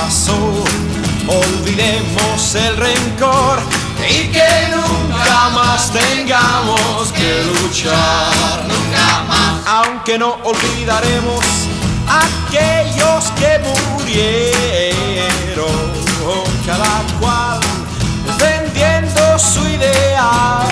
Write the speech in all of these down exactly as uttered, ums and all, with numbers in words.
pasó. Olvidemos el rencor y que nunca más tengamos que luchar. Nunca más. Aunque no olvidaremos a aquellos que murieron, cada cual defendiendo su ideal.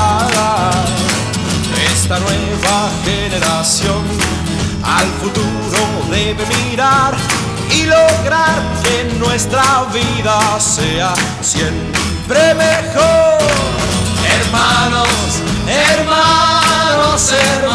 Esta nueva generación al futuro debe mirar y lograr que nuestra vida sea siempre mejor. Hermanos, hermanos,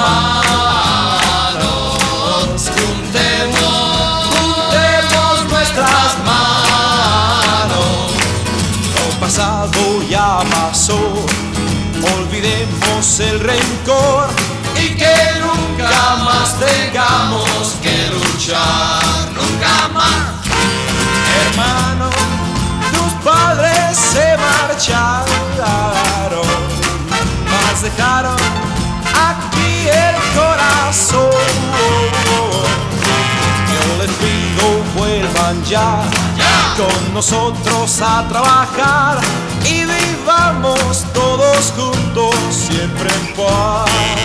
hermanos, juntemos, juntemos nuestras manos. Lo pasado ya pasó, olvidemos el rencor y que nunca más tengamos que luchar. Nunca más. Hermano, tus padres se marcharon, mas dejaron aquí el corazón. Yo les pido vuelvan ya, ya con nosotros a trabajar y vivamos todos juntos siempre en paz.